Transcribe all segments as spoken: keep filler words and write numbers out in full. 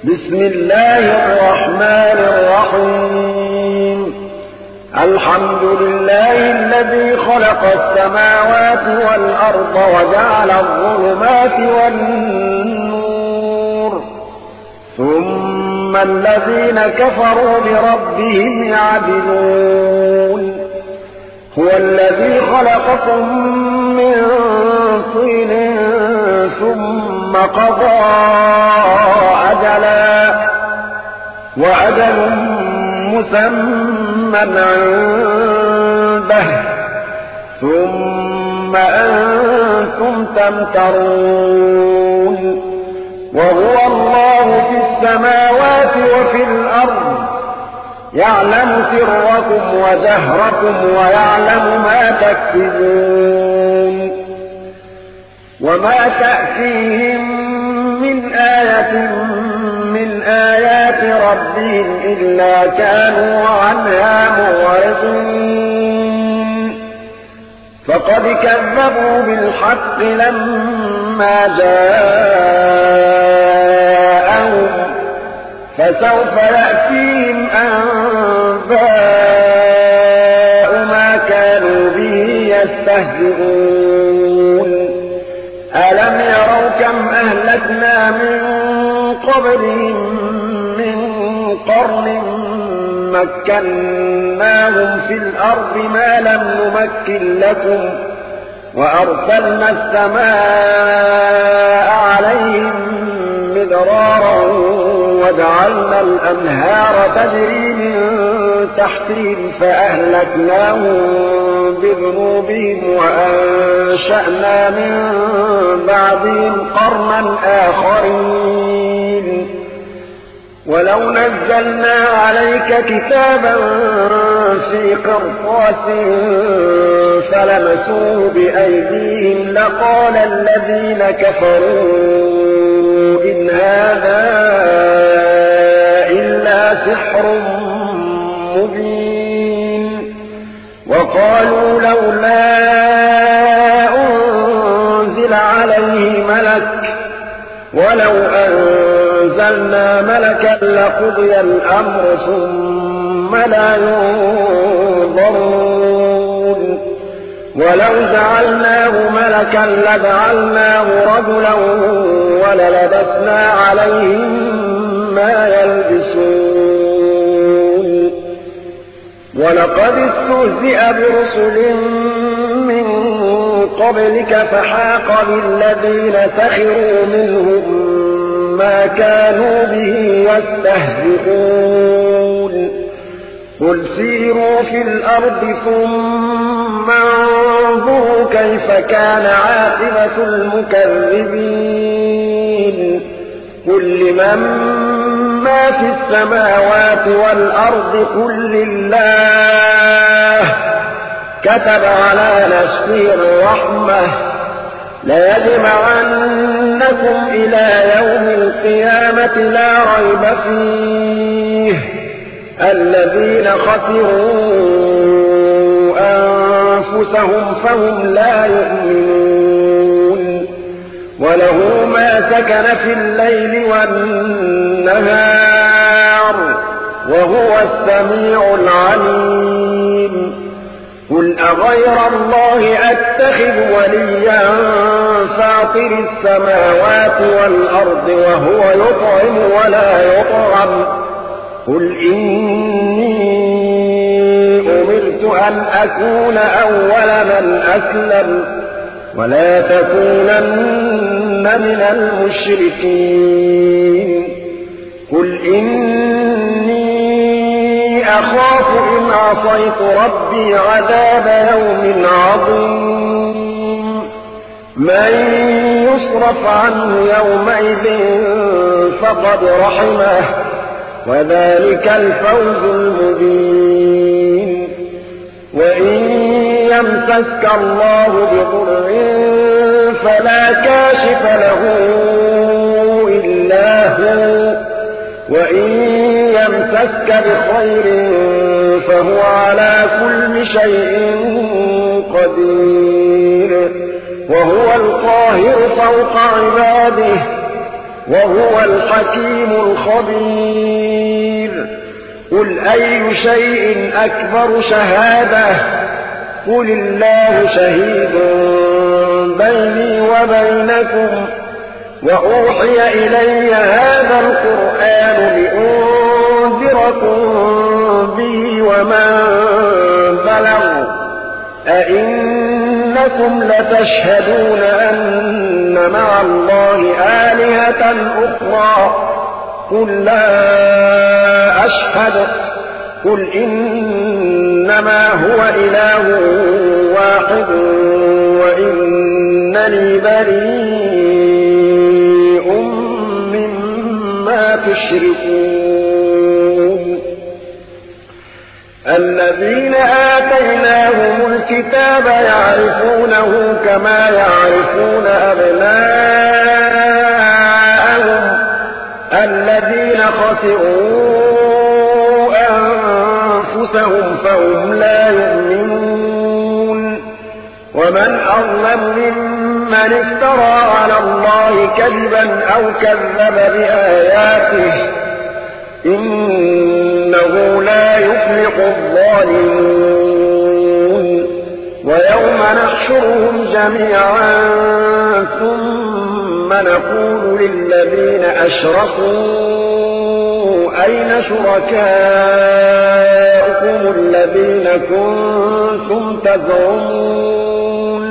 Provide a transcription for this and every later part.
بسم الله الرحمن الرحيم الحمد لله الذي خلق السماوات والأرض وجعل الظلمات والنور ثم الذين كفروا بربهم يعدلون هو الذي خلقكم من طين ثم قضى أجلا وأجل مسمى عنده ثم أنتم تمترون وهو الله في السماوات وفي الأرض يعلم سركم وجهركم ويعلم ما تكسبون وما تأتيهم من آية من آيات ربهم إلا كانوا عنها معرضين فقد كذبوا بالحق لما جاءهم فسوف يأتيهم أنباء ما كانوا به يستهزئون ألم يروا كم أهلكنا من قبلهم من قرن مكناهم في الأرض ما لم نمكن لكم وأرسلنا السماء عليهم مدرارا وجعلنا الأنهار تجري من تحتهم فأهلكناهم بذنوبهم وأنشأنا من بعدهم قرنا آخرين ولو نزلنا عليك كتابا في قرطاس فلمسوه بأيديهم لقال الذين كفروا إن هذا إلا سحر مبين وقالوا لولا أنزل عليه ملك ولو أنزلنا ملكا لقضي الأمر ثم لا ينظرون ولو جعلناه ملكا لجعلناه رجلا وللبسنا عليهم ما يلبسون ولقد استهزئ برسل من قبلك فحاق بالذين سخروا منهم ما كانوا به يستهزئون قل سيروا في الأرض ثم انظروا كيف كان عاقبة المكذبين قل لمن ما في السماوات والأرض قل لله كتب على نفسه الرحمة ليجمعنكم إلى يوم القيامة لا ريب فيه الذين خسروا أنفسهم فهم لا يؤمنون وله ما سكن في الليل والنهار وهو السميع العليم قل أغير الله أتخذ وليا فاطر السماوات والأرض وهو يطعم ولا يطعم قل إني أمرت أن أكون أول من أسلم ولا تكونن من المشركين قل إني أخاف إن عصيت ربي عذاب يوم عظيم من يصرف عنه يومئذ فقد رحمه وذلك الفوز المبين وإن يمسسك الله بضر فلا كاشف له إلا هو وإن يمسسك بخير فهو على كل شيء قدير وهو القاهر فوق عباده وهو الحكيم الخبير قل أي شيء أكبر شهادة قل الله شهيد بيني وبينكم وأوحي إلي هذا القرآن لأنذركم به ومن بلغ أئنكم لتشهدون أن مع الله آلهة أخرى قل لا أشهد قل إنما هو إله واحد وإنني بريء مما تشركون الذين آتيناهم الكتاب يعرفونه كما يعرفون أبناءهم الذين خسروا أنفسهم فهم لا يؤمنون ومن أظلم ممن افترى على الله كذبا أو كذب بآياته إنه لا يفلح الظالمون ويوم نحشرهم جميعا ثم نقول للذين أشركوا أين شركاؤكم الذين كنتم تزعمون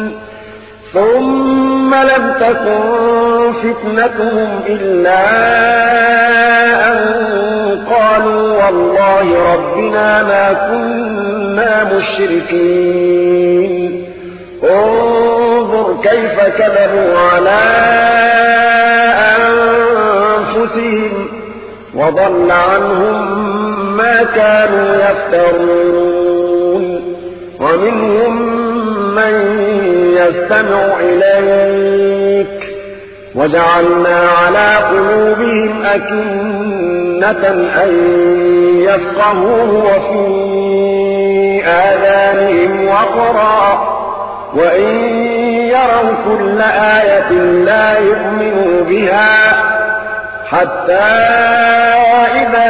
ثم لم تكن فتنتهم إلا أن قالوا والله ربنا ما كنا مشركين انظر كيف كذبوا على أنفسهم وضل عنهم ما كانوا يفترون ومنهم من يستمع إليك وجعلنا على قلوبهم أكنة أن يفقهوه وفي آذانهم وقرا وإن يروا كل آية لا يؤمنوا بها حتى إذا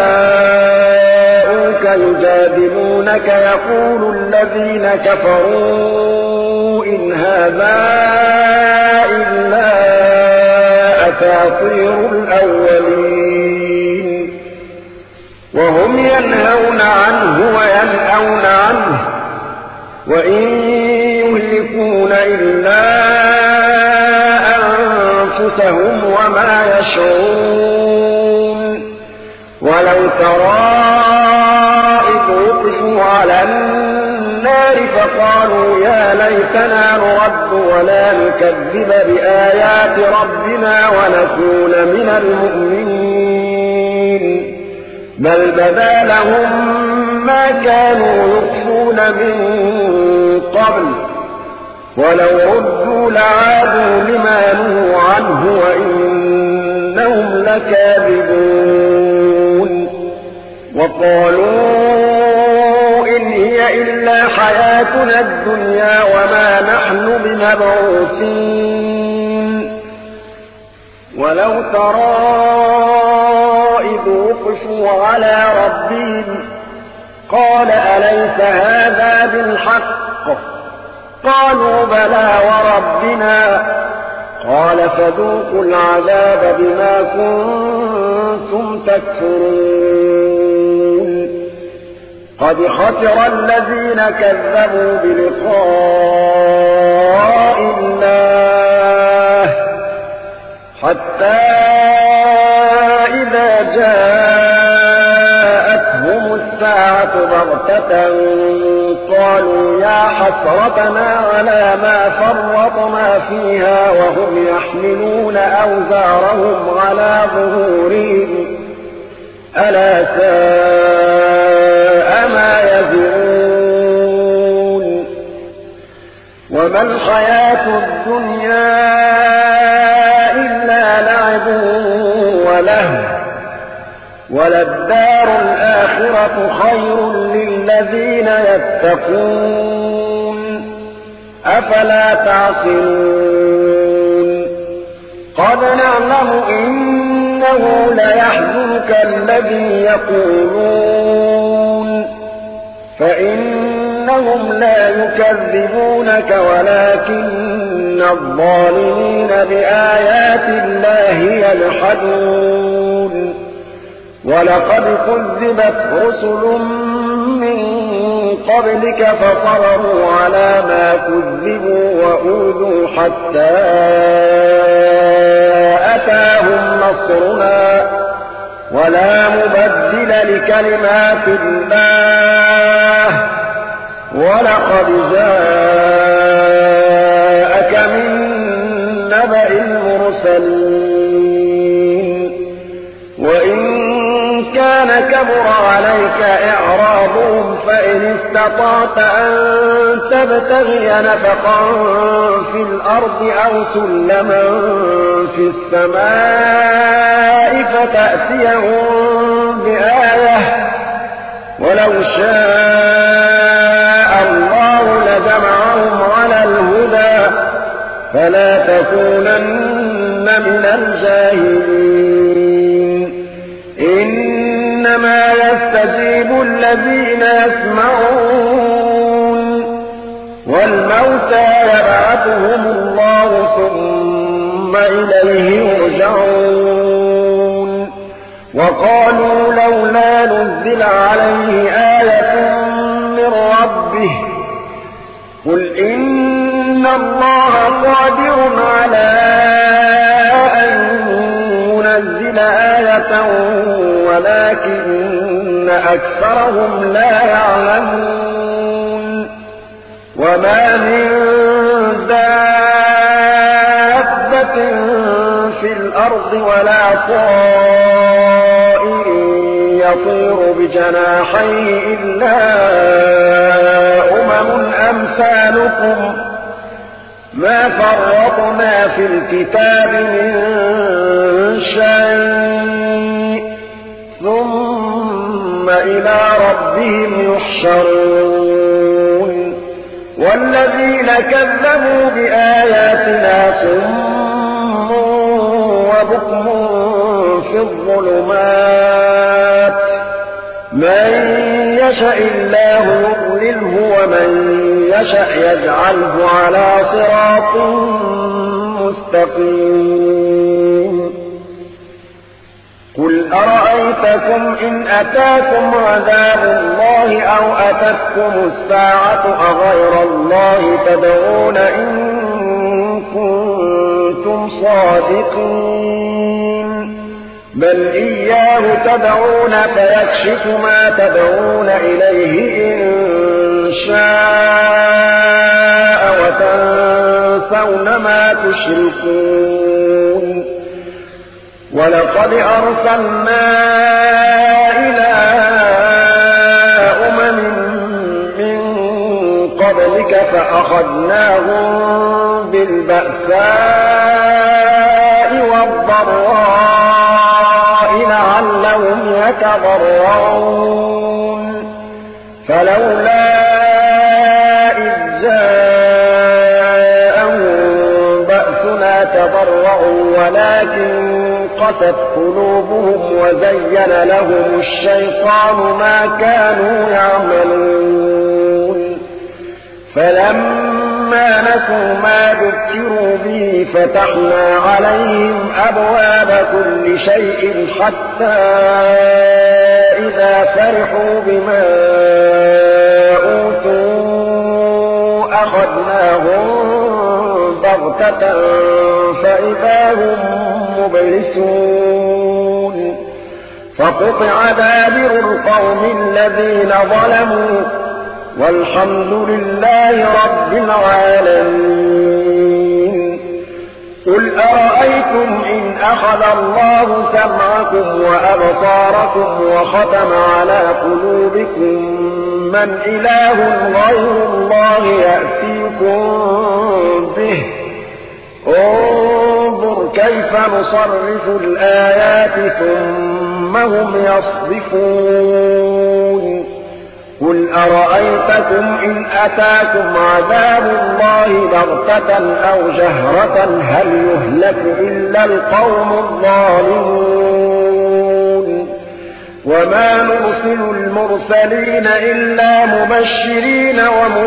جاءوك يجادلونك يقول الذين كفروا إن هذا إلا أساطير الأولين وهم ينهون عنه وينأون عنه وإن يهلكون إلا أنفسهم وما يشعرون ولو ترى إذ وقفوا على النار فقالوا يا ليتنا نرد ولا نكذب بآيات ربنا ونكون من المؤمنين بل بدا لهم ما كانوا يخفون من قبل ولو ردوا لعادوا لما نهوا عنه وإنهم لكاذبون وقالوا إن هي إلا حياتنا الدنيا وما نحن بمبعوثين ولو ترى إذ وقفوا على ربهم قال أليس هذا بالحق قالوا بلى وربنا قال فذوقوا العذاب بما كنتم تكفرون قد خسر الذين كذبوا بلقاء الله حتى إذا جاءتهم الساعة بغتة قالوا يا حسرتنا على ما فرطنا فيها وهم يحملون أوزارهم على ظهورهم ألا ساء ما يزرون وما الحياة الدنيا إلا لعب ولهو وللدار الآخرة خير للذين يتقون أفلا تعقلون قد نعلم إنه ليحزنك الذي يقولون فإنهم لا يكذبونك ولكن الظالمين بآيات الله يجحدون ولقد كذبت رسل من قبلك فصبروا على ما كذبوا وأوذوا حتى أتاهم نصرنا ولا مبدل لكلمات الله ولقد جاءك من نبأ المرسلين وإن كان كبر عليك إعراضهم فإن استطعت أن تبتغي نفقا في الأرض أو سلما في السماء فتأتيهم بآية ولو شاء الله لجمعهم على الهدى فلا تكونن من الجاهلين إنما يستجيب الذين يسمعون والموتى يبعثهم الله ثم إليه يرجعون وقالوا لولا نزل عليه آية من ربه قل إن الله قادر على أن ينزل آية ولكن أكثرهم لا يعلمون وما من دابة في الأرض ولا طائر يطير بجناحيه إلا أمم أمثالكم ما فرطنا في الكتاب من شيء ثم إلى ربهم يحشرون والذين كذبوا بآياتنا صم وبكم في الظلمات من يشاء الله يضلله ومن يشاء يجعله على صراط مستقيم قل أرأيتكم إن أتاكم عذاب الله أو أتتكم الساعة أغير الله تدعون إن كنتم صادقين بل إياه تدعون فيكشف ما تدعون إليه إن شاء وتنسون ما تشركون ولقد أرسلنا إلى أمم من قبلك فأخذناهم بالبأساء والضراء لعلهم يتضرعون فلولا إذ جاءهم بأسنا تضرعوا ولكن قست قلوبهم وزين لهم الشيطان ما كانوا يعملون فلما نسوا ما ذكروا به فتحنا عليهم أبواب كل شيء حتى إذا فرحوا بما أوتوا أخذناهم بغتة فإذا هم مبلسون فقطع دابر القوم الذين ظلموا والحمد لله رب العالمين قل أرأيتم إن أخذ الله سمعكم وأبصاركم وختم على قلوبكم من إله غير الله يأتيكم به انظر كيف نصرف الآيات ثم هم يصدفون قل أرأيتكم إن أتاكم عذاب الله بغتة أو جهرة هل يهلك إلا القوم الظالمون وما نرسل المرسلين إلا مبشرين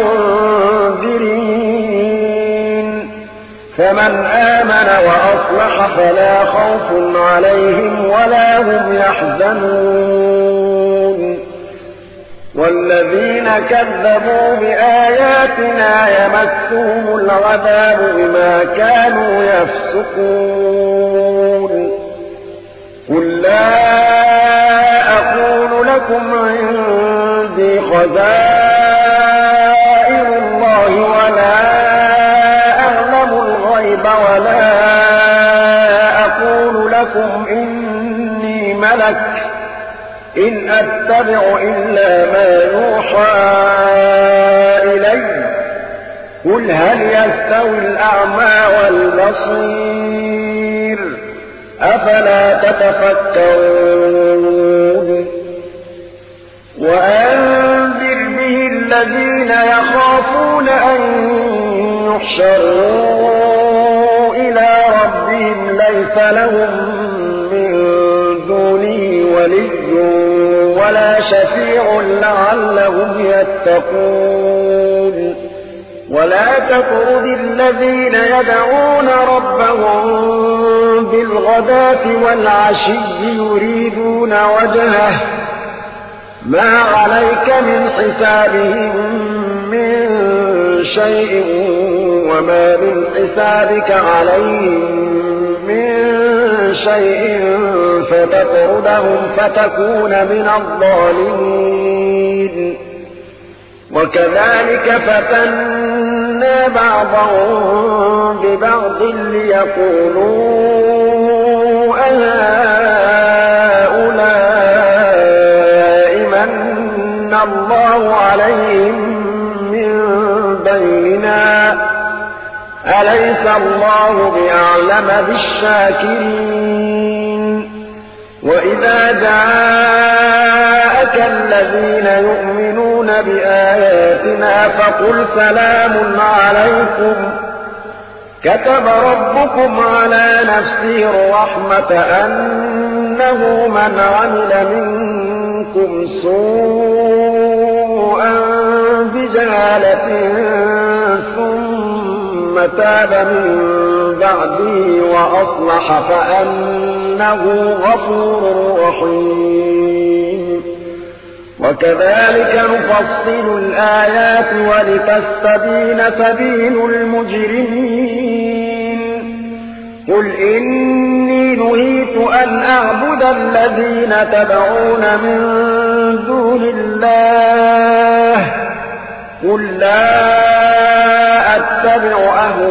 ومنذرين فمن آمن وأصلح فلا خوف عليهم ولا هم يحزنون والذين كذبوا بآياتنا يمسهم العذاب بما كانوا يفسقون قل لا أقول لكم عندي خزائن الله ولا أعلم الغيب ولا أقول لكم إني ملك إن أتبع إلا ما يوحى إلي قل هل يستوي الأعمى والبصير أفلا تتفكرون وأنذر به الذين يخافون أن يحشروا إلى ربهم ليس لهم من دونه ولي ولا شفيع لعلهم يتقون ولا تطرد الذين يدعون ربهم بالغداة والعشي يريدون وجهه ما عليك من حسابهم من شيء وما من حسابك عليهم من شيء فتطردهم فتكون من الظالمين وكذلك فتنا بعضهم ببعض ليقولوا أهؤلاء من الله عليهم من بيننا أليس الله بأعلم بالشاكرين وإذا جاءك الذين يؤمنون بآياتنا فقل سلام عليكم كتب ربكم على نفسه الرحمة أنه من عمل منكم سوءا بجهالة ثم تاب من بعده وأصلح فأنه غفور رحيم وكذلك نفصل الآيات ولتستبين سبيل المجرمين قل إني نهيت أن أعبد الذين تدعون من دون الله قل لا أتبع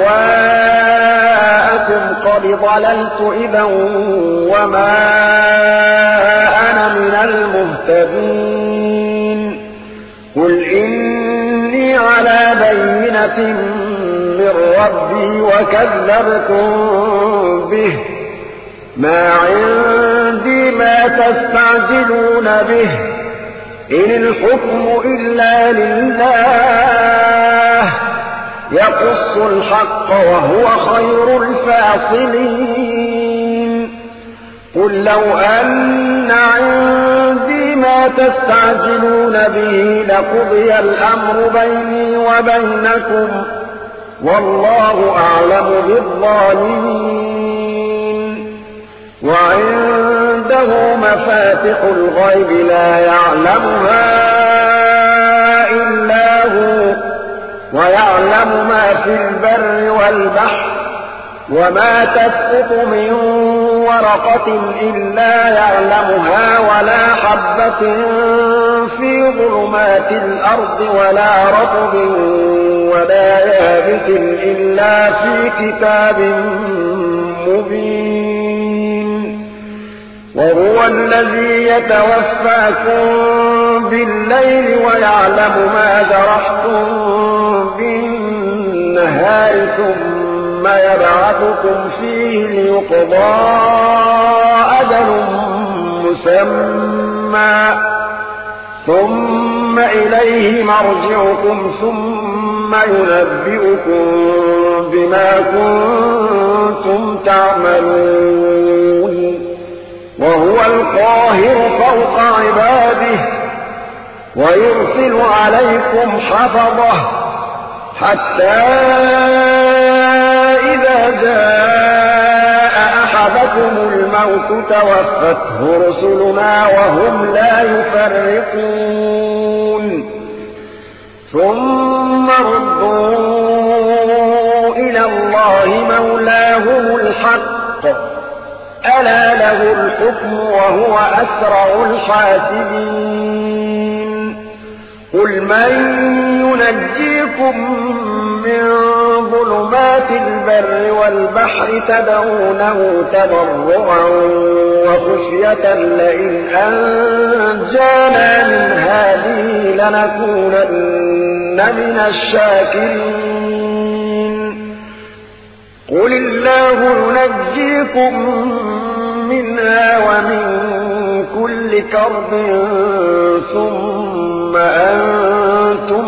أهواءكم قد ضللت إذا وما أنا من المهتدين قل إني على بينة من ربي وكذبتم به ما عندي ما تستعجلون به إن الحكم إلا لله يقص الحق وهو خير الفاصلين قل لو أن عندي ما تستعجلون به لقضي الأمر بيني وبينكم والله أعلم بالظالمين وعنده مفاتح الغيب لا يعلمها إلا هو ويعلم ما في البر والبحر وما تسقط من ورقة إلا يعلمها ولا حبة في ظلمات الأرض ولا رطب ولا يابس إلا في كتاب مبين وهو الذي يتوفاكم بالليل ويعلم ما جرحتم بالنهار ثم يبعثكم فيه ليقضى أجل مسمى ثم إليه مرجعكم ثم ينبئكم بما كنتم تعملون وهو القاهر فوق عباده ويرسل عليكم حفظه حتى إذا جاء أحدكم الموت توفته رسلنا وهم لا يفرقون ثم ردوا إلى الله مولاهم الحق ألا له الحكم وهو أسرع الحاسبين قل من ينجيكم من ظلمات البر والبحر تدعونه تضرعا وخفية لئن أنجانا من هذه لنكونن من الشاكرين قل الله ينجيكم منها ومن كل كرب ثم أنتم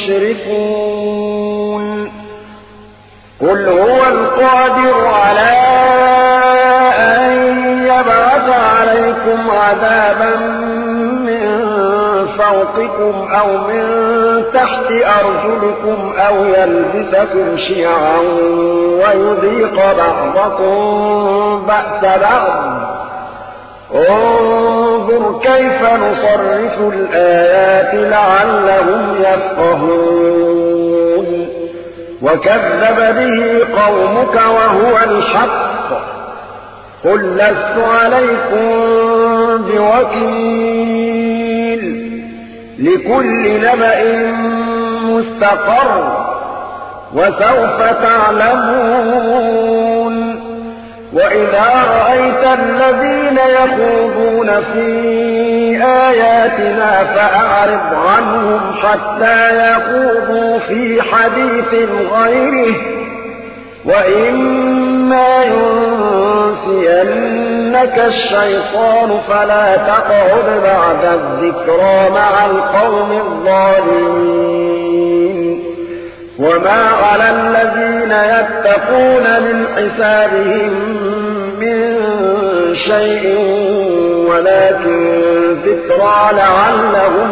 تشركون قل هو القادر على أن يبعث عليكم عذابا من فوقكم أو من تحت أرجلكم أو يلبسكم شيعا ويذيق بعضكم بأس بعض انظر كيف نصرف الآيات لعلهم يفقهون وكذب به قومك وهو الحق قل لست عليكم بوكيل لكل نبأ مستقر وسوف تعلمون وإذا رأيت الذين يخوضون في آياتنا فأعرض عنهم حتى يخوضوا في حديث غيره وإما ينسينك الشيطان فلا تقعد بعد الذكرى مع القوم الظالمين وما على الذين يتقون من حسابهم من شيء ولكن ذكرى لعلهم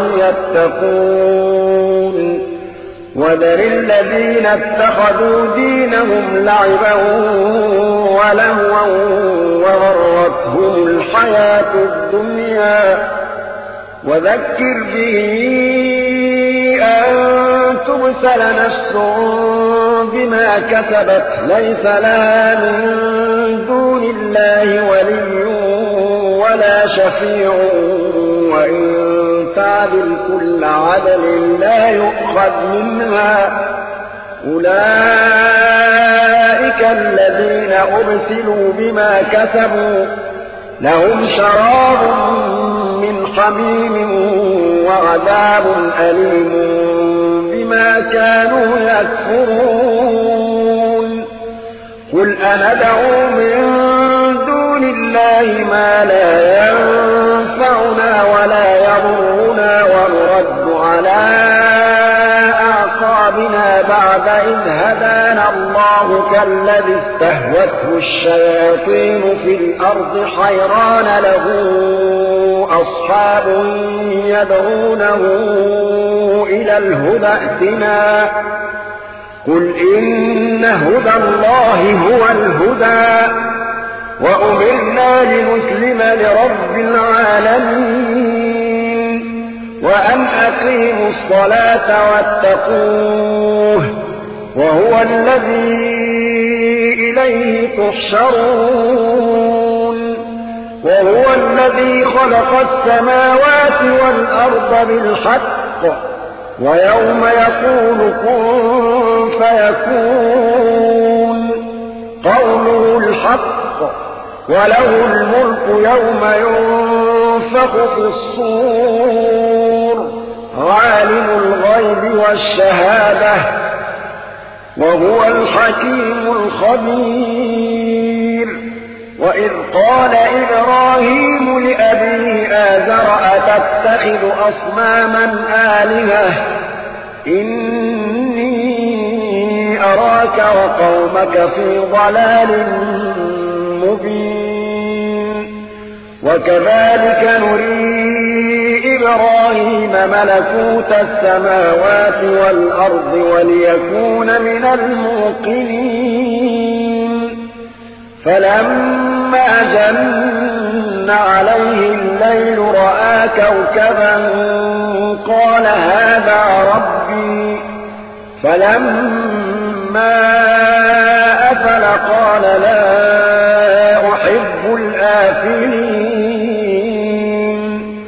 يتقون وذر الذين اتخذوا دينهم لعبا ولهوا وغرتهم الحياة الدنيا وذكر به أن تبسل نفس بما كسبت ليس لها من دون الله ولي ولا شفيع وإن تعدل كل عدل لا يؤخذ منها أولئك الذين أبسلوا بما كسبوا لهم شراب من حميم وعذاب أليم بما كانوا يكفرون قل أندعو من دون الله ما لا ينفعنا ولا يضرنا ونرد على أعقابنا بعد إذ هدانا الله كالذي استهوته الشياطين في الأرض حيران له أصحاب يدعونه إلى الهدى ائتنا قل إن هدى الله هو الهدى وأمرنا لنسلم لرب العالمين وأن أقيموا الصلاة واتقوه وهو الذي إليه تحشرون وهو الذي خلق السماوات والأرض بالحق ويوم يقول كن فيكون قوله الحق وله الملك يوم ينفخ في الصور عالم الغيب والشهادة وهو الحكيم الخبير وإذ قال إبراهيم لأبيه آزر أتخذ أصناما آلهة إني أراك وقومك في ضلال مبين وكذلك نري إبراهيم ملكوت السماوات والأرض وليكون من الموقنين فلما جن عليه الليل رأى كوكبا قال هذا ربي فلما أفل قال لا أحب الآفلين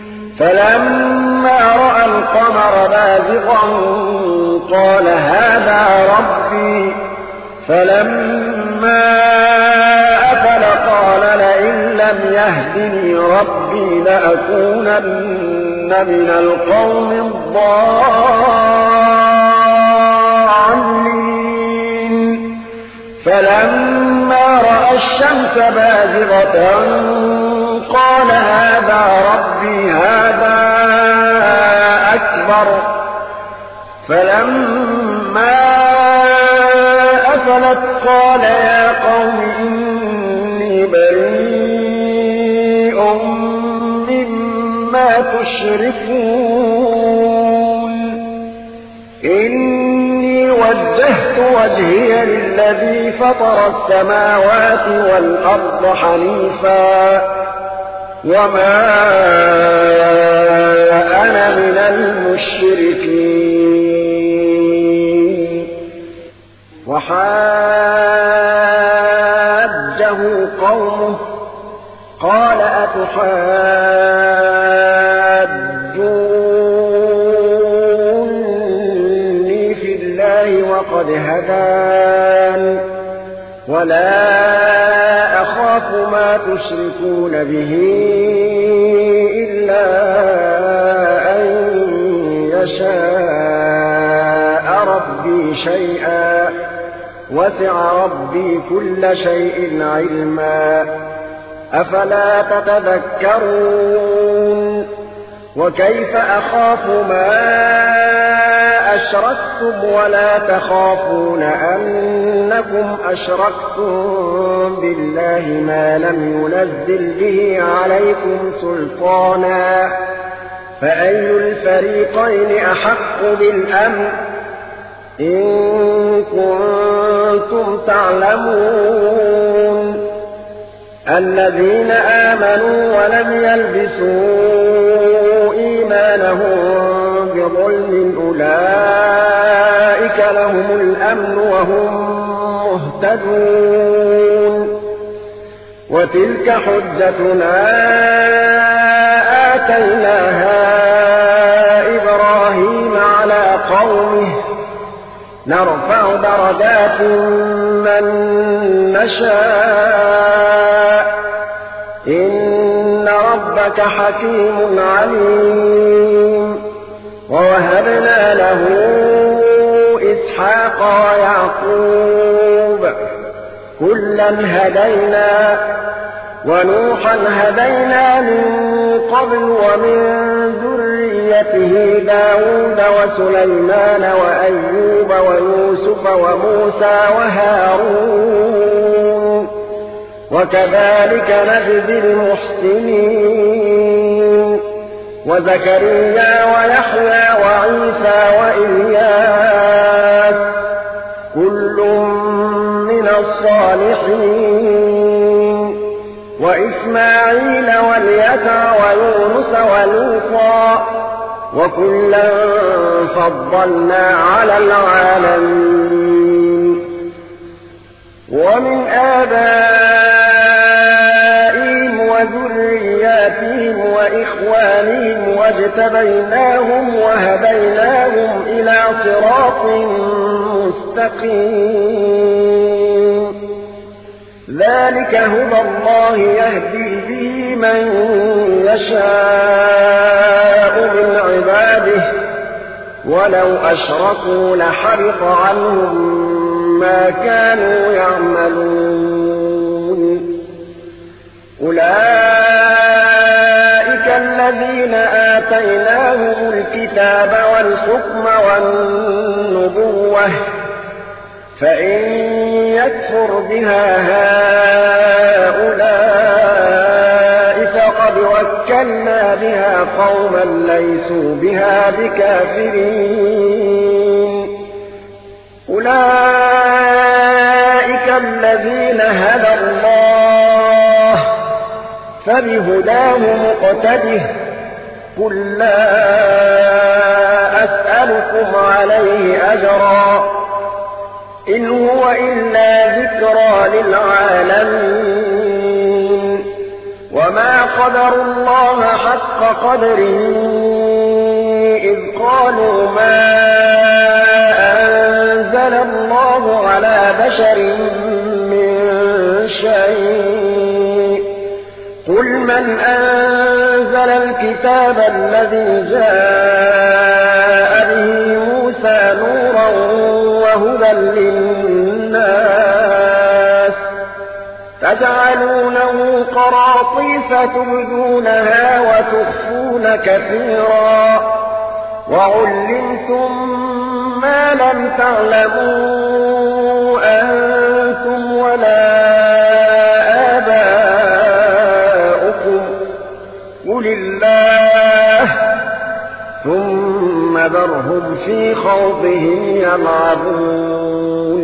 فلما رأى القمر بازغا قال هذا ربي فلما أفل قال لئن لم يهدني ربي لأكونن من القوم الضالين فلما رأى الشمس بازغة قال هذا ربي هذا أكبر فلما أفلت قال يا قوم إني بريء مما تشركون إني وجهت وجهي للذي فطر السماوات والأرض حنيفا وما أنا من المشركين وحاجه قومه قال أتحاجوني في الله وقد هدان ولا أخاف ما تشركون به إلا أن يشاء ربي شيئا وسع ربي كل شيء علما أفلا تتذكرون وكيف أخاف ما أشركتم ولا تخافون أنكم أشركتم بالله ما لم ينزل به عليكم سلطانا فأي الفريقين أحق بالأمن إن كنتم تعلمون الذين آمنوا ولم يلبسوا إيمانهم بظلم أولئك لهم الأمن وهم مهتدون وتلك حجتنا آتيناها إبراهيم على قومه نرفع درجات من نشاء إن ربك حكيم عليم ووهبنا له إسحاق ويعقوب كلا هدينا ونوحا هدينا من قبل ومن ذريته داود وسليمان وأيوب ويوسف وموسى وهارون وكذلك نجزي المحسنين وزكريا ويحيى وعيسى وإلياس كل من الصالحين وإسماعيل واليسع ويونس ولوطا وكلا فضلنا على العالمين ومن آبائهم وذرياتهم وإخوانهم واجتبيناهم وهديناهم إلى صراط مستقيم ذلك هدى الله يهدي به من يشاء من عباده ولو أشركوا لحبط عنهم ما كانوا يعملون أولئك الذين آتيناهم الكتاب والحكم والنبوة فإن يكفر بها هؤلاء فقد وكلنا بها قوما ليسوا بها بكافرين أولئك الذين هدى الله فبهداه مقتده قل لا أسألكم عليه أجرا إن هو إلا ذكرى للعالمين وما قدروا الله حق قدره إذ قالوا ما أنزل الله على بشر من شيء قل من أنزل الكتاب الذي جاء به موسى نورا وهدى للناس تجعلونه قراطيس تبدونها وتخفون كثيرا وعلمتم ما لم تعلموا أنتم ولا آباؤكم قل الله ثم ذرهم في خوضهم يلعبون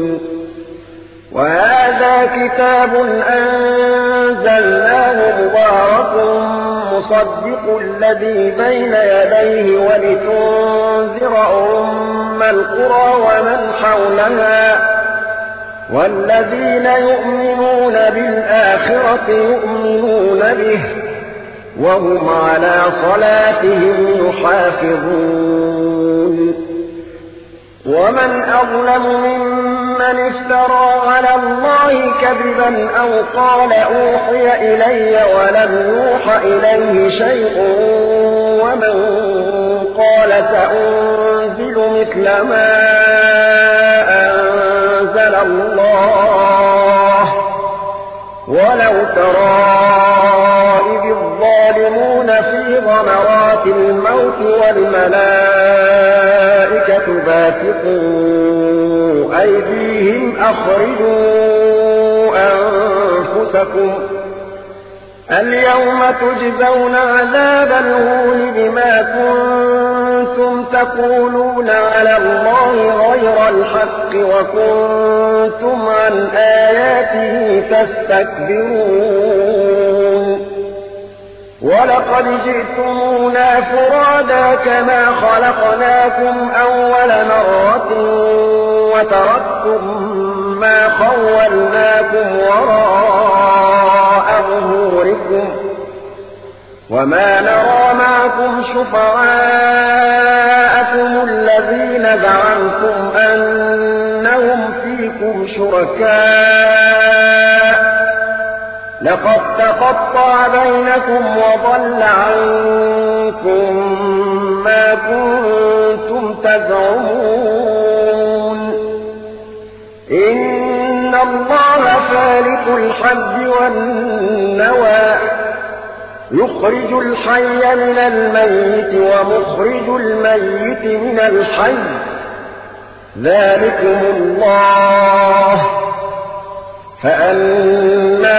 وهذا كتاب أنزلناه مبارك مصدق الذي بين يديه ولتنذر أم القرى ومن حولها والذين يؤمنون بالآخرة يؤمنون به وهم على صلاتهم يحافظون ومن أظلم ممن افترى على الله كذبا أو قال أوحي إلي ولم يوح إليه شيء ومن قال سأنزل مثل ما أنزل الله ولو ترى إذ الظالمون في غمرات الموت والملائكة باسطوا أيديهم أخرجوا أنفسكم اليوم تجزون عذاب الهون بما كنتم تقولون على الله غير الحق وكنتم عن آياته تستكبرون ولقد جئتمونا فرادا كما خلقناكم أول مرة وتركتم ما خولناكم وراء ظهوركم وما نرى معكم شفعاءكم الذين زعمتم أنهم فيكم شركاء لقد تقطع بينكم وضل عنكم ما كنتم تزعمون إن الله فالق الحب والنوى يخرج الحي من الميت ومخرج الميت من الحي ذلكم الله فأنا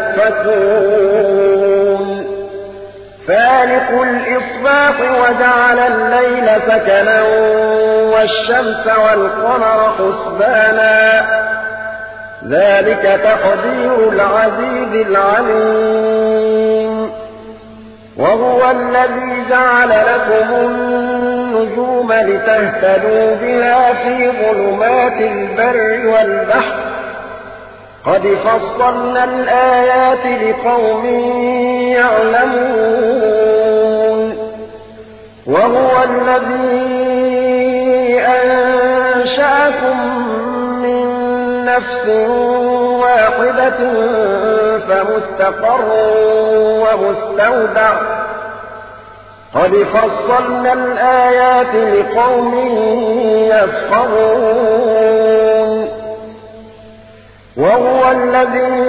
تؤفكون فالق الإصباح وجعل الليل سكنا والشمس والقمر حسبانا ذلك تقدير العزيز العليم وهو الذي جعل لكم النجوم لتهتدوا بها في ظلمات البر والبحر قد فصلنا الآيات لقوم يعلمون وهو الذي أنشأكم من نفس واحدة فمستقر ومستودع قد فصلنا الآيات لقوم يفقهون وهو الذي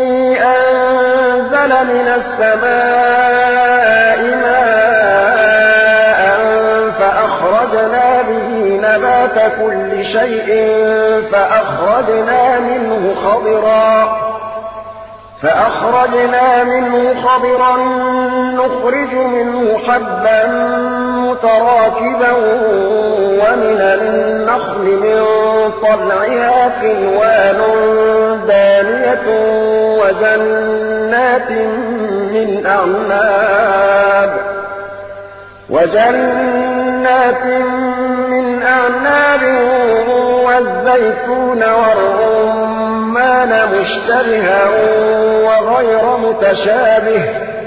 أنزل من السماء ماء ككل شيء فأخرجنا منه خضرا فأخرجنا منه خضرا نخرج منه حبا متراكبا ومن النخل من طلعها قنوان دانية وجنات من أعناب وجنات من أعناب والزيتون والرمان مشتبها وغير متشابه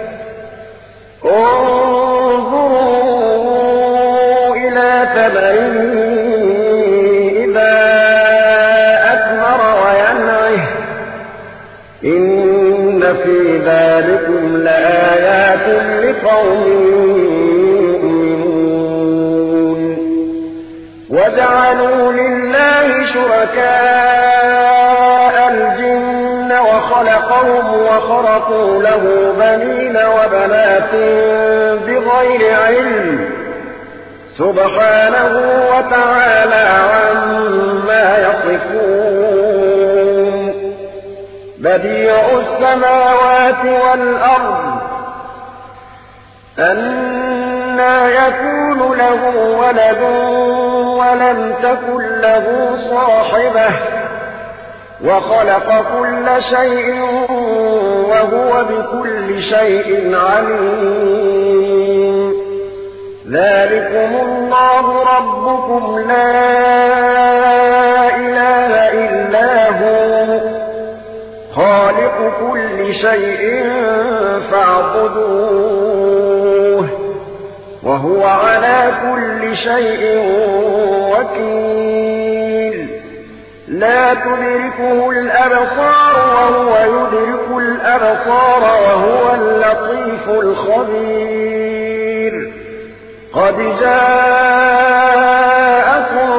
انظروا إلى ثمره إذا أثمر وينعه إن في ذلكم لآيات لقوم يؤمنون وجعلوا لله شركاء الجن وخلقهم وخرقوا له بنين وبنات بغير علم سبحانه وتعالى عما يصفون بديع السماوات والأرض أنى يكون له ولد ولم تكن له صاحبة وخلق كل شيء وهو بكل شيء عليم ذلكم الله ربكم لا إله إلا هو خالق كل شيء فاعبدوه وهو على كل شيء وكيل لا تدركه الأبصار وهو يدرك الأبصار وهو اللطيف الخبير قد جاءكم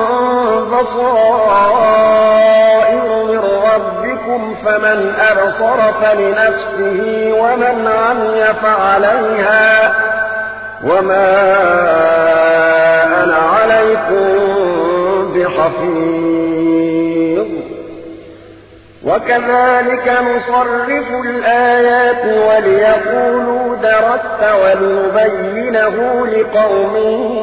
بصائر من ربكم فمن أبصر فلنفسه ومن عمي فعليها وما أنا عليكم بحفيظ وكذلك نصرف الآيات وليقولوا درست ولنبينه لقوم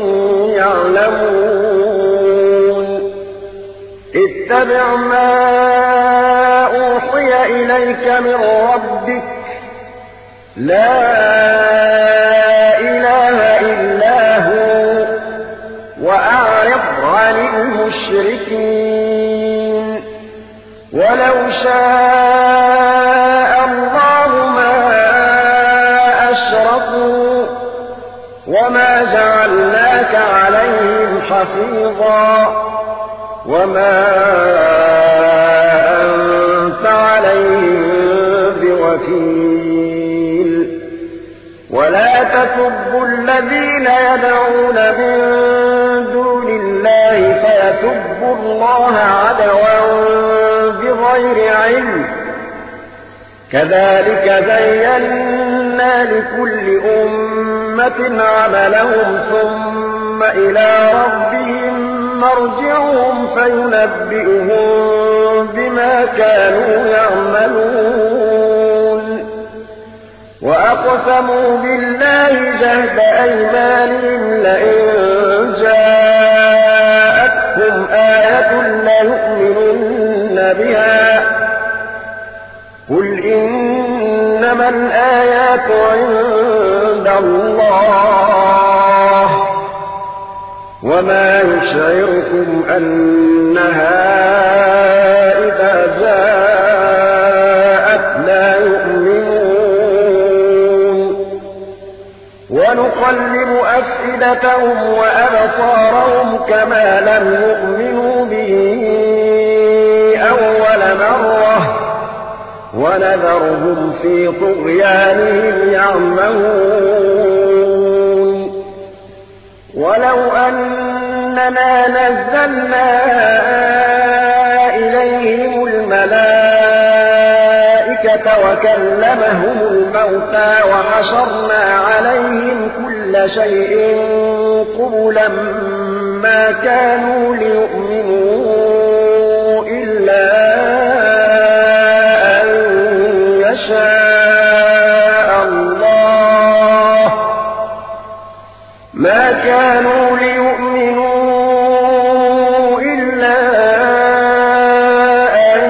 يعلمون اتبع ما أوحي إليك من ربك لا إله إلا هو وأعرض عن المشركين ولو شاء الله ما أشركوا وما جعلناك عليهم حفيظا وما أنت عليهم بوكيل ولا تسبوا الذين يدعون من دون الله فيسبوا الله عدوا بغير علم كذلك زينا لكل أمة عملهم ثم إلى ربهم مرجعهم فينبئهم بما كانوا يعملون وأقسموا بالله جهد أيمانهم لئن جاءتهم آية ليؤمنن بها قل إنما الآيات عند الله وما يشعركم أنها إذا جاءت لا يؤمنون ونقلب أفئدتهم وأبصارهم كما لم يؤمنوا به أول مرة ونذرهم في طغيانهم يعمهون ولو أننا نزلنا إليهم الملائكة وكلمهم الموتى وحشرنا عليهم كل شيء قبلا ما كانوا ليؤمنوا إلا أن يشاء الله ما كانوا ليؤمنوا إلا أن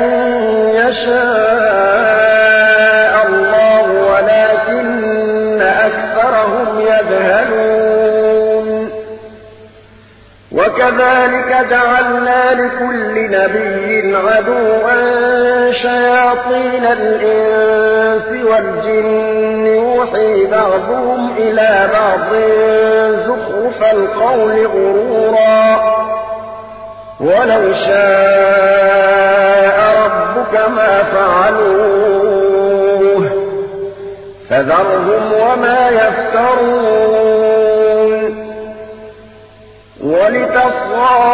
يشاء الله ولكن أكثرهم يجهلون وكذلك جعلنا لكل نبي عدوا شياطين الإنس والجن يوحي بعضهم إلى بعض زخرف القول غرورا ولو شاء ربك ما فعلوه فذرهم وما يفترون ولتصغى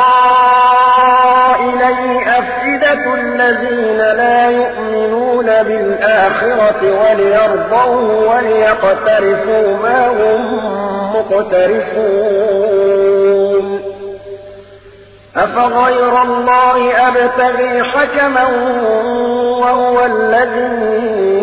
إليه أفئدة الذين لا يؤمنون بالآخرة وليرضوه وليقترفوا ما هم مقترفون أفغير الله أبتغي حكما وهو الذي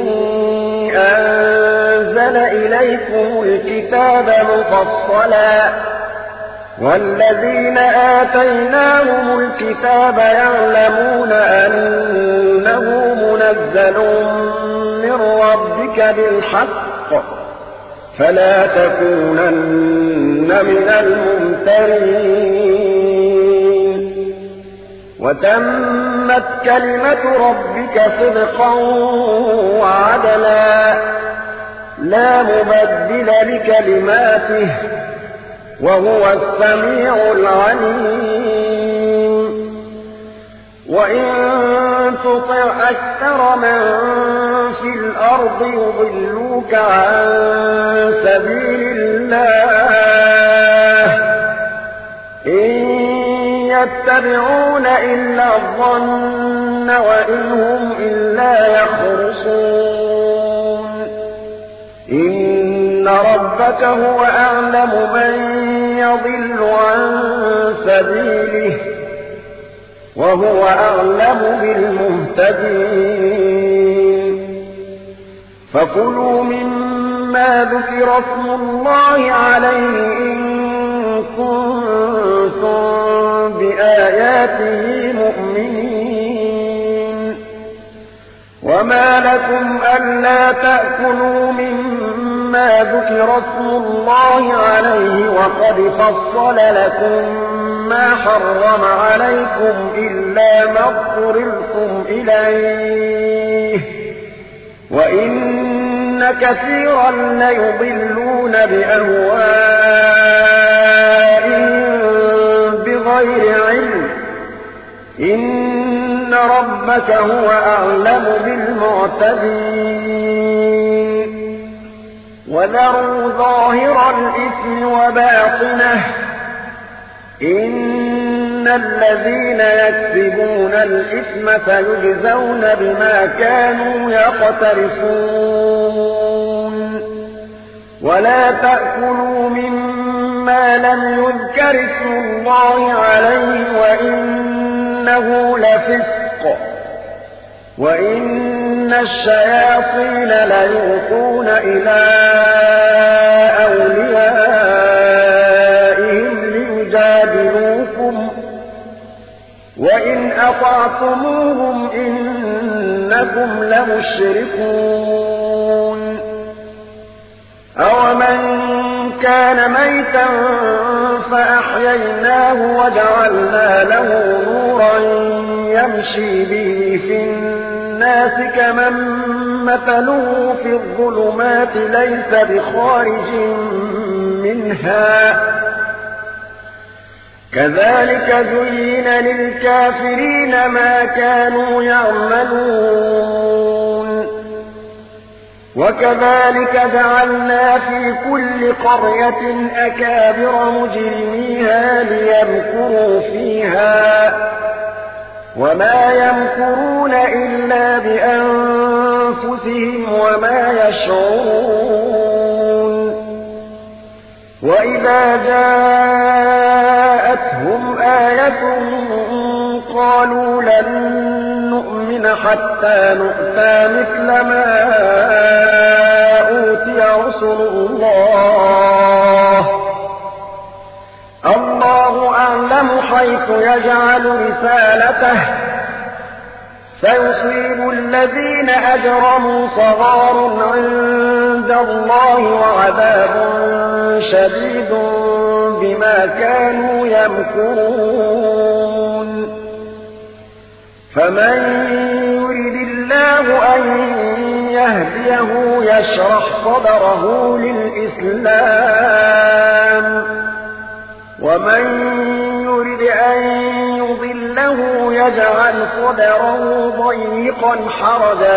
أنزل إليكم الكتاب مفصلا والذين آتيناهم الكتاب يعلمون أنه منزل من ربك بالحق فلا تكونن من الممترين وتمت كلمة ربك صدقا وعدلا لا مبدل لكلماته وهو السميع العليم وإن تطع أكثر من في الأرض يضلوك عن سبيل الله إن يتبعون إلا الظن وإن هم إلا يخرصون إن ربك هو أعلم من يضل عن سبيله وهو أعلم بالمهتدين فكلوا مما ذكر اسم الله عليه إن كنتم بآياته مؤمنين وما لكم ألا تأكلوا مما ذكر اسم الله عليه وقد فصل لكم ما حرم عليكم إلا ما اضطررتم إليه وإن كثيرا ليضلون بأهوائهم بغير علم إن ربك هو أعلم بالمعتدين وذروا ظاهر الإثم وباطنه إن الذين يكسبون الإثم سيجزون بما كانوا يقترفون ولا تأكلوا مما لم يذكر اسم الله عليه وإنه لفسق وإن الشياطين ليوحون إلى أوليائهم ليجادلوكم وإن أطعتموهم إنكم لمشركون أومن كان ميتا فأحييناه وجعلنا له نورا يمشي به في الناس كمن مثله في الظلمات ليس بخارج منها كذلك زين للكافرين ما كانوا يعملون وكذلك جعلنا في كل قرية أكابر مجرميها ليمكروا فيها وما يمكرون إلا بأنفسهم وما يشعرون وإذا جاء جاءتهم آية قالوا لن نؤمن حتى نؤتى مثل ما أوتي رسل الله الله أعلم حيث يجعل رسالته سيصيب الذين أجرموا صغار عند الله وعذاب شديد بما كانوا يمكرون فمن يرد الله أن يهديه يشرح صدره للإسلام ومن يرد أن يضله يجعل صدره ضيقا حرجا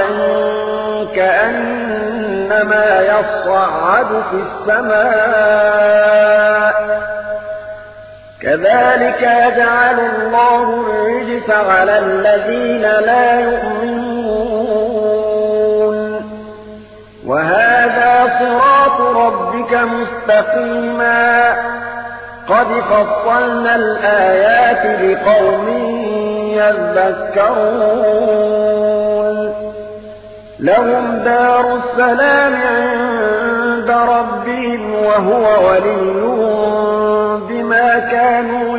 كأنما يصعد في السماء كذلك يجعل الله الرجس على الذين لا يؤمنون وهذا صراط ربك مستقيما قد فصلنا الآيات لقوم يذكرون لهم دار السلام عند ربهم وهو وليهم بما كانوا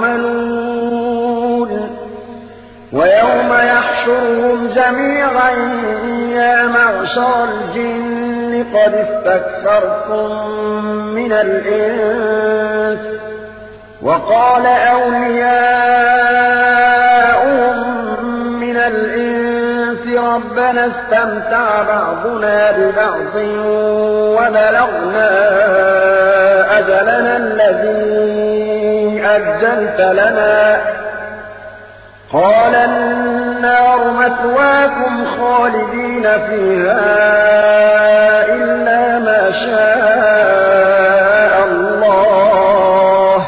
يعملون ويوم يحشرهم جميعا يا معشر الجن قد استكثرتم من الإنس وقال أولياؤهم من الإنس ربنا استمتع بعضنا ببعض وبلغنا أجلنا الذي أجلت لنا قال النار مثواكم خالدين فيها إلا ما شاء الله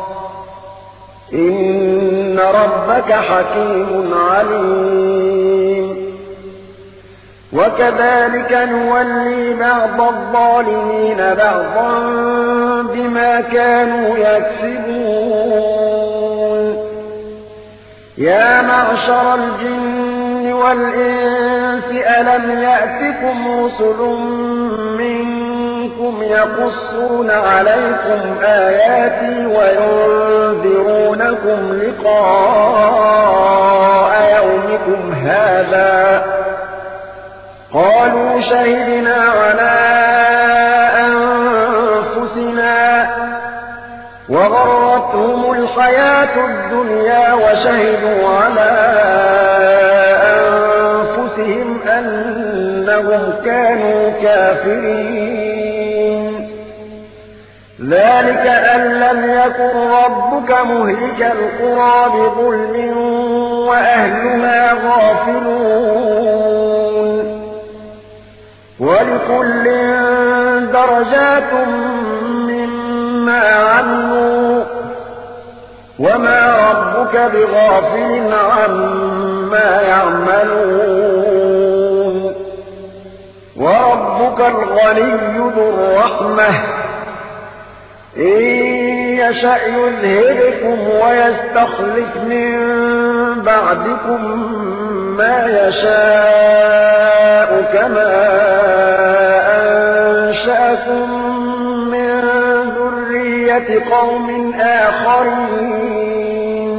إن ربك حكيم عليم وكذلك نولي بعض الظالمين بعضا بما كانوا يكسبون يا معشر الجن والإنس ألم يأتكم رسل منكم يقصون عليكم آياتي وينذرونكم لقاء يومكم هذا قالوا شهدنا على أنفسنا وغرتهم الحياة الدنيا وشهدوا على أنفسهم أنهم كانوا كافرين ذلك أن لم يكن ربك مهلك القرى بظلم وأهلها غافلون ولكل درجات مما عملوا وما ربك بغافل عما يعملون وربك الغني ذو الرحمة إن يشأ يذهبكم ويستخلف من بعدكم ما يشاء كما أنشأكم من ذرية قوم آخرين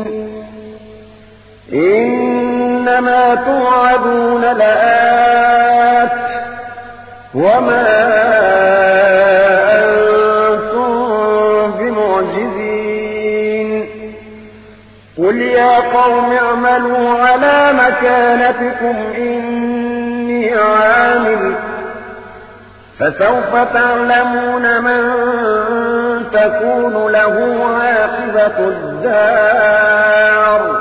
إنما توعدون لآت وما أنتم بمعجزين قل يا قوم اعملوا على مكانتكم إني عامل فسوف تعلمون من تكون له عاقبة الدار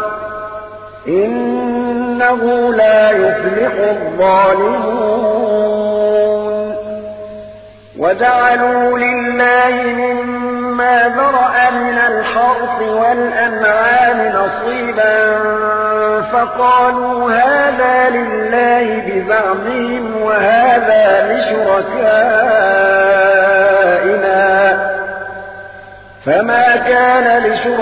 إنه لا يفلح الظالمون وجعلوا لله مما ذرأ من الحرث والأنعام نصيبا فقالوا هذا لله بزعمهم وهذا لشركائنا فما كان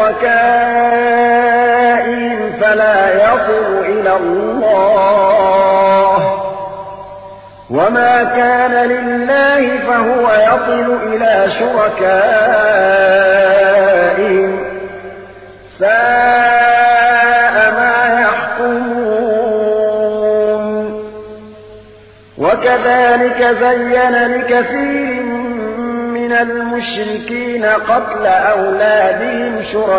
لشركائهم فلا يصل إلى الله وما كان لله فهو يصل إلى شركائهم ساء ما يحكمون وكذلك زين لكثير من المشركين قتل أولادهم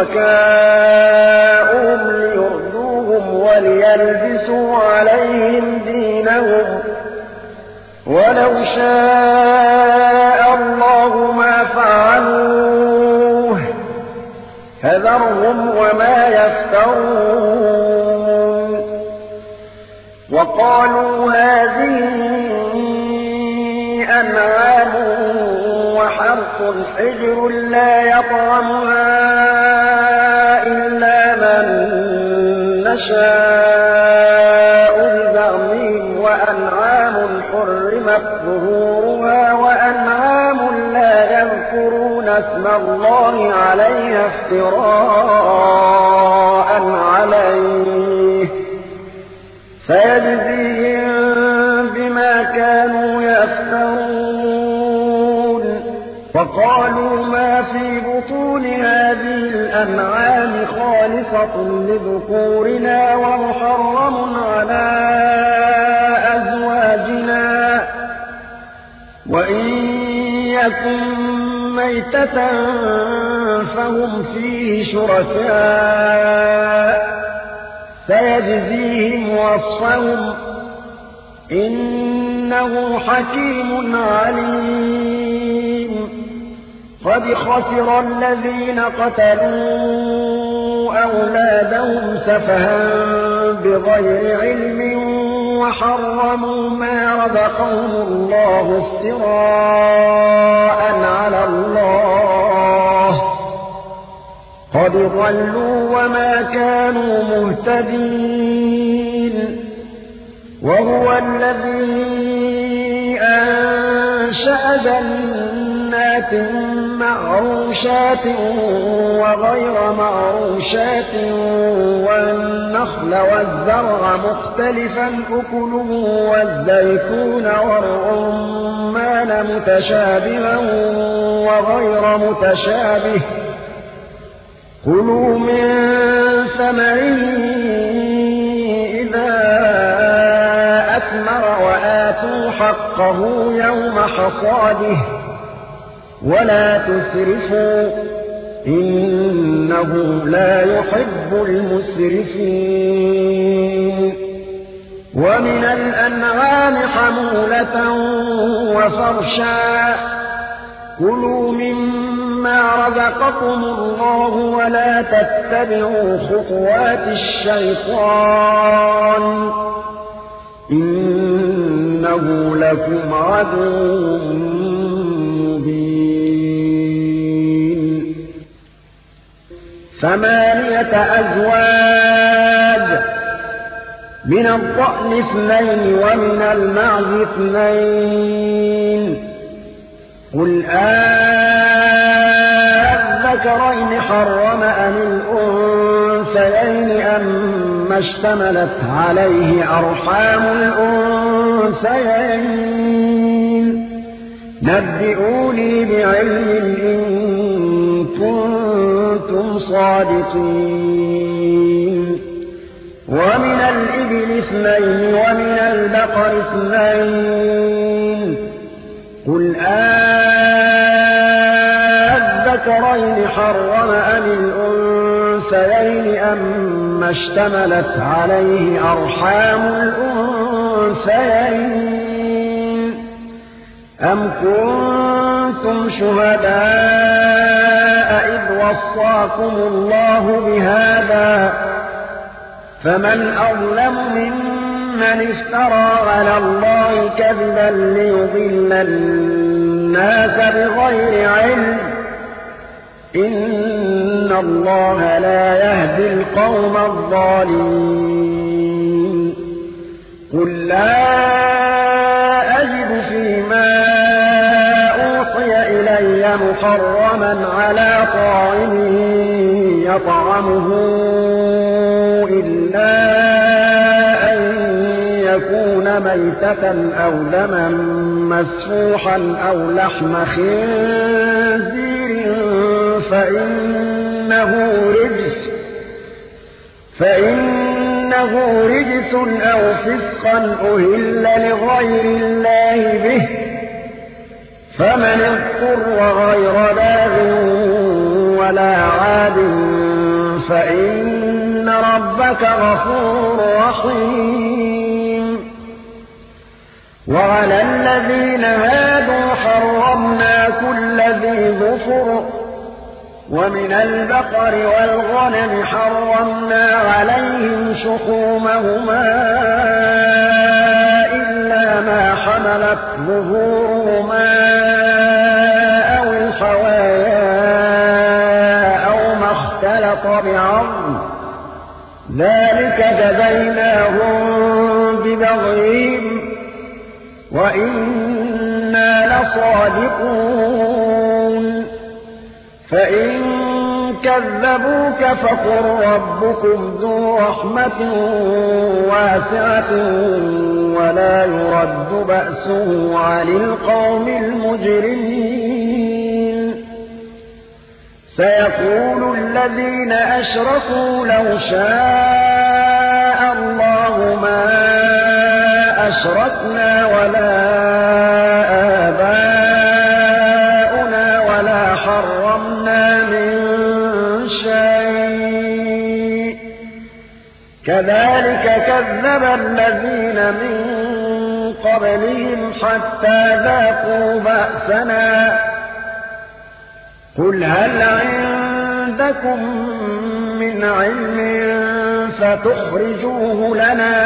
شركاؤهم ليردوهم وليلبسوا عليهم دينهم ولو شاء الله ما فعلوه فذرهم وما يفترون وقالوا هذه أنعام وحرث حجر لا يطعمها إلا من نشاء بزعمهم وأنعام حرمت ظهورها وأنعام لا يذكرون اسم الله عليها افتراء عليه فيجزيهم بما كانوا يفترون وقالوا ما في بطون هذه الأنعام خالصة لذكورنا ومحرم على أزواجنا وإن يكن ميتة فهم فيه شركاء سيجزيهم وصفهم إنه حكيم عليم قد خسر الذين قتلوا أولادهم سفها بغير علم وحرموا ما رزقهم الله افتراء على الله قد ضلوا وما كانوا مهتدين وهو الذي أنشأ جنات معروشات وغير معروشات والنخل والزرع مختلفا أكله والزيتون والرمان متشابها وغير متشابه كلوا من ثمره إذا أثمر وآتوا حقه يوم حصاده ولا تسرفوا إنه لا يحب المسرفين ومن الأنعام حمولة وفرشا كلوا مما رزقكم الله ولا تتبعوا خطوات الشيطان إنه لكم عدو مبين ثمانية أزواج من الضأن اثنين ومن المعز اثنين قل أذكرين حرم أم الأنثيين أما اشتملت عليه أرحام الأنثيين نبئوني بعلم إن كنتم صادقين ومن الإبل اثنين ومن البقر اثنين قل أذكرين حرم أم الأنثيين أما اشتملت عليه أرحام الأنثيين أم كنتم شهداء إذ وصاكم الله بهذا فمن أظلم ممن افترى على الله كذبا ليضل الناس بغير علم إن الله لا يهدي القوم الظالمين قل لا أجد فيما أوحي إلي محرما محرما على طاعم يطعمه إلا أن يكون ميتة أو دما مسفوحا أو لحم خنزير فإنه رجس فإنه رجس أو فسقا أهل لغير الله به فمن اضطر غير باغ ولا عاد فإن ربك غفور رحيم. وعلى الذين هادوا حرمنا كل ذي ظفر ومن البقر والغنم حرمنا عليهم شحومهما إلا ما حملت ظهورهما أو الحوايا أو ما اختلط بعظم ذلك جزيناهم ببغيهم وإنا لصادقون. فإن كذبوك فقل ربكم ذو رحمة واسعة ولا يرد بأسه عن القوم المجرمين. سيقول الذين أشركوا لو شاء الله ما أشركنا ولا آباؤنا ولا حرمنا من شيء كذلك كذب الذين من قبلهم حتى ذاقوا بأسنا قل هل عندكم من علم فتخرجوه لنا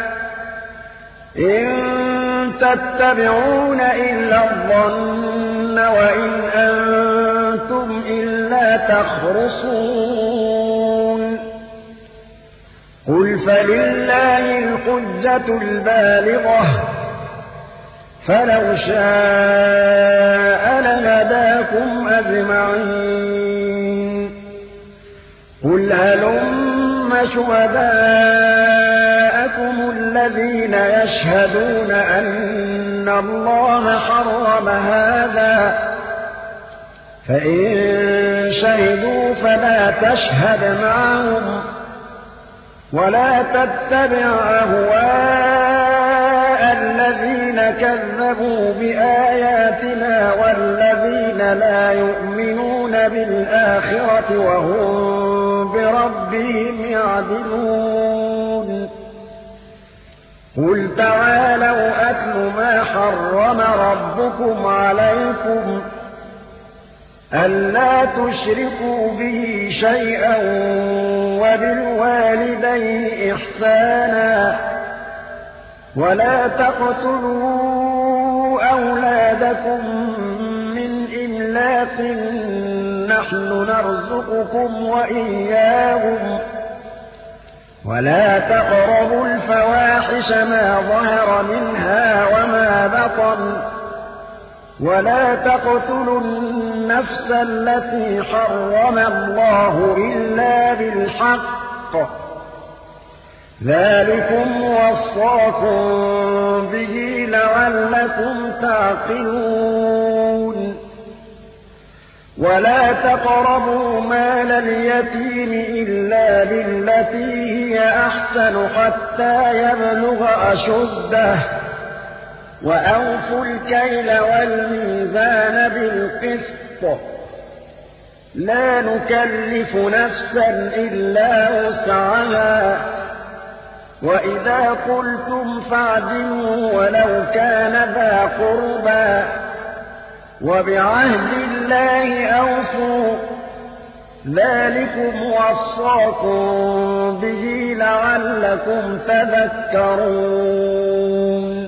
إن تتبعون إلا الظن وإن أنتم إلا تخرصون قل فلله الحجة البالغة فلو شاء لهداكم أجمعين. قل هلم شهداءكم الذين يشهدون أن الله حرم هذا فإن شهدوا فلا تشهد معهم ولا تتبع أهواء الذين كذبوا بآياتنا والذين لا يؤمنون بالآخرة وهم بربهم يعدلون. قل تعالوا أتل ما حرم ربكم عليكم ألا تشركوا به شيئا وبالوالدين إحسانا ولا تقتلوا أولادكم من إملاق نحن نرزقكم وإياهم ولا تقربوا الفواحش ما ظهر منها وما بطن ولا تقتلوا النفس التي حرم الله إلا بالحق ذلكم وصاكم به لعلكم تعقلون. ولا تقربوا مال اليتيم إلا بالتي هي أحسن حتى يبلغ أشده وأوفوا الكيل والميزان بالقسط لا نكلف نفسا إلا وسعها وإذا قلتم فاعدلوا ولو كان ذا قربى وبعهد الله أوفوا ذلكم وصاكم به لعلكم تذكرون.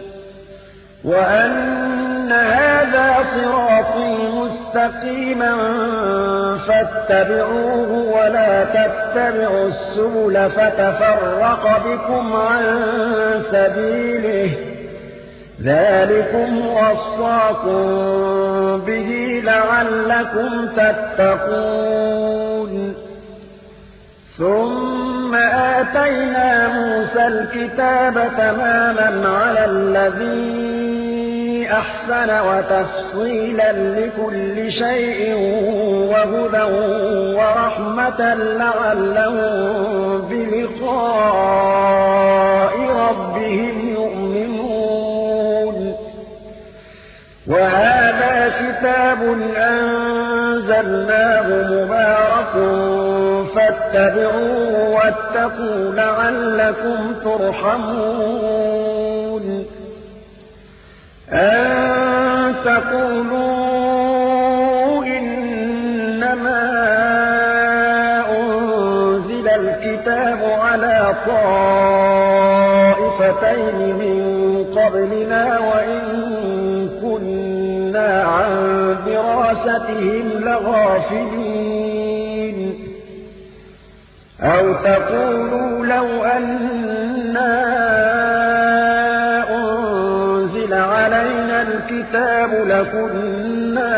وأن هذا صراطي مستقيما فاتبعوه ولا تتبعوا السبل فتفرق بكم عن سبيله ذلكم وصاكم به لعلكم تتقون ثم آتينا موسى الكتاب تماما على الذي أحسن وتفصيلا لكل شيء وهدى ورحمة لعلهم بلقاء ربهم يؤمنون وهذا كتاب أنزلناه مبارك فاتبعوه واتقوا لعلكم ترحمون أن تقولوا إنما أنزل الكتاب على طائفتين من قبلنا وإن كنا عن دراستهم لغافلين أو تقولوا لو أنا أنزل علينا الكتاب لكنا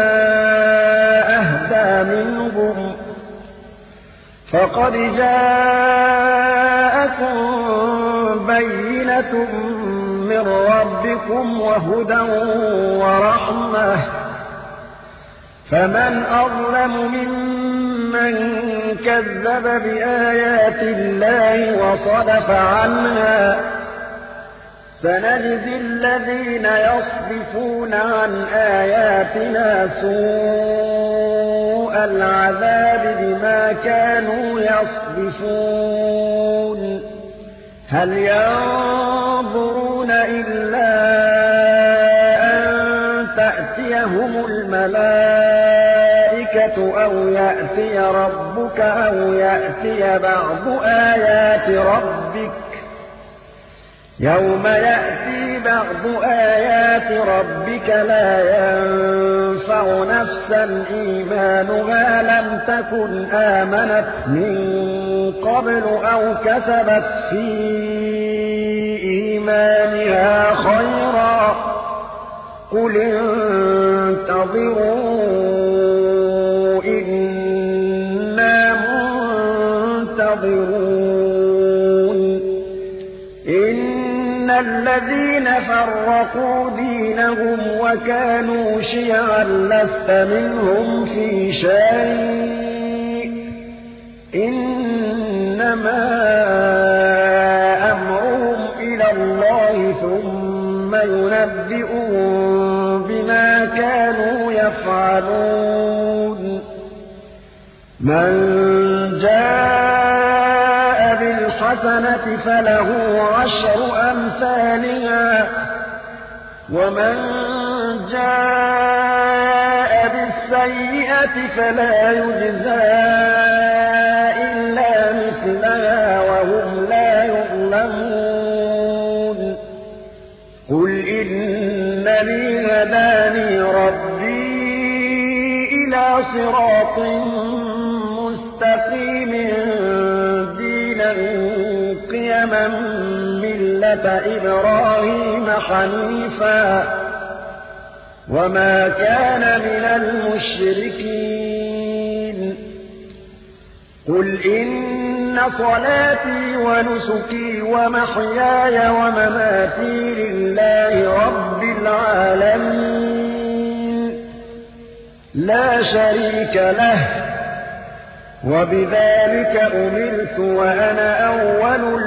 أهدى منهم فقد جاءكم بينة من ربكم وهدى ورحمة فمن أظلم ممن كذب بآيات الله وصدف عنها سنجزي الذين يصدفون عن آياتنا سوء العذاب بما كانوا يصدفون هل ينظرون إلا أن تأتيهم الملائكة أو يأتي ربك أو يأتي بعض آيات ربك يوم يأتي بعض آيات ربك لا ينفع نفسا إيمانها لم تكن آمنت من قبل أو كسبت في إيمانها خيرا قل انتظروا إنا منتظرون إن الذين فرقوا دينهم وكانوا شيعا لست منهم في شيء إنما أمرهم إلى الله ثم ينبئهم بما كانوا يفعلون من جاء بالحسنة فله عشر أمثالها ومن جاء بالسيئة فلا يجزى إلا مثلها وهم لا يظلمون قل إنني هداني ربي إلى صراط مستقيم دينا قيما ملة إبراهيم حنيفا وما كان من المشركين قل إن صلاتي ونسكي ومحياي ومماتي لله رب العالمين لا شريك له وبذلك أمرت وأنا أول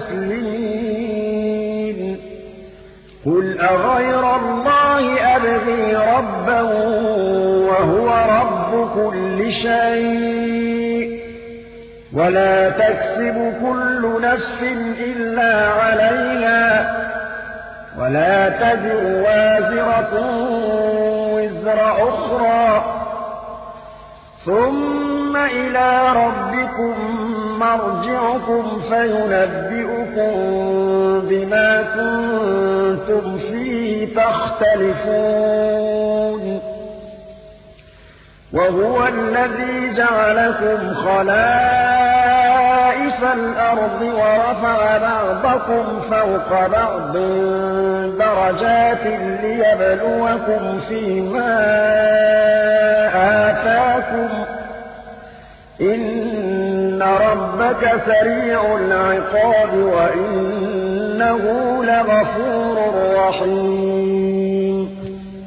المسلمين قل أغير الله أبغي ربا وهو رب كل شيء ولا تكسب كل نفس إلا عليها ولا تزر وازرة وزر أخرى ثم إلى ربكم مرجعكم فينبئكم بما كنتم فيه تختلفون وهو الذي جعلكم خلائف الأرض ورفع بعضكم فوق بعض درجات ليبلوكم فيما آتاكم إن ربك سريع العقاب وإنه لغفور رحيم